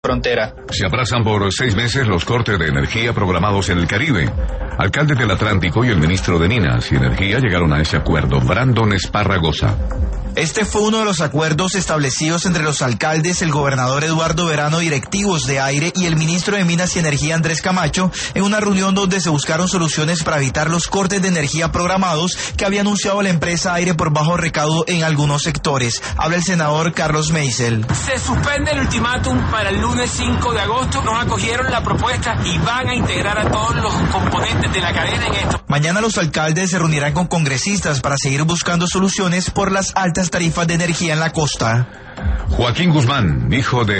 frontera. Se aplazan por 6 meses los cortes de energía programados en el Caribe. Alcalde del Atlántico y el ministro de Minas y Energía llegaron a ese acuerdo. Brandon Esparragosa. Este fue uno de los acuerdos establecidos entre los alcaldes, el gobernador Eduardo Verano, directivos de Aire y el ministro de Minas y Energía Andrés Camacho, en una reunión donde se buscaron soluciones para evitar los cortes de energía programados que había anunciado la empresa Aire por bajo recaudo en algunos sectores. Habla el senador Carlos Meisel. Se suspende el ultimátum para el lunes 5 de agosto. Nos acogieron la propuesta y van a integrar a todos los componentes de la cadena en esto. Mañana los alcaldes se reunirán con congresistas para seguir buscando soluciones por las altas tarifas de energía en la costa. Joaquín Guzmán, hijo de